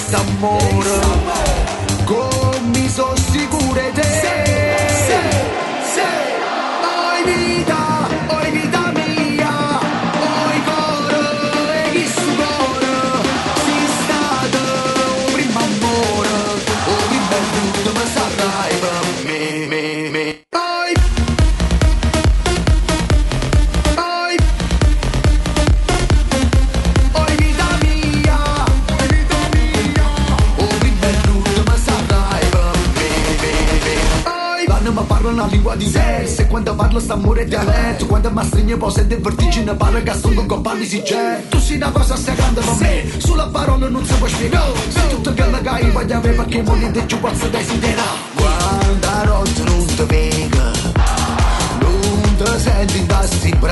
st'amore, come so sicure te. Oi vita mia, oi cuore, e chi su cuore, si stato un primo amore, un primo ma sarai per me. Oi vita mia, un primo ma sarai per me. Vanno ma parlano una lingua diversa, e quando parlo st'amore è dialetto, quando mi stringe poi sente vertigine, pare che sto con compagni si c'è. Tu sei una cosa stai grande per me, sulla parola non si può spiegare, se tutto quello che hai voglio avere perché monete giù posso desiderare. Quando a rotta non ti vega, non ti senti in tassi